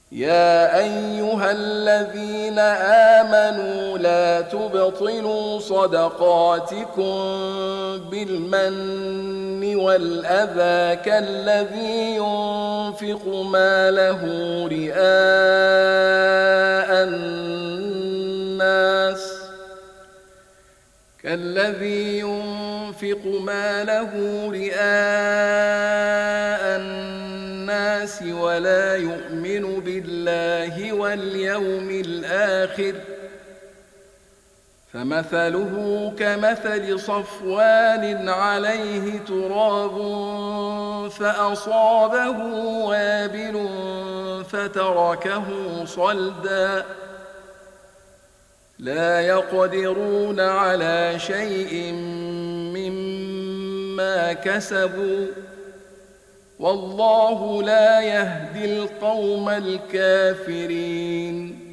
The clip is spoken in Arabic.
يا أيها الذين آمنوا لا تبطلوا صدقاتكم بالمن والأذى كالذي ينفق ماله رئاء الناس ولا يؤمن بالله واليوم الآخر فمثله كمثل صفوان عليه تراب فأصابه وابل فتركه صلدا لا يقدرون على شيء مما كسبوا والله لا يهدي القوم الكافرين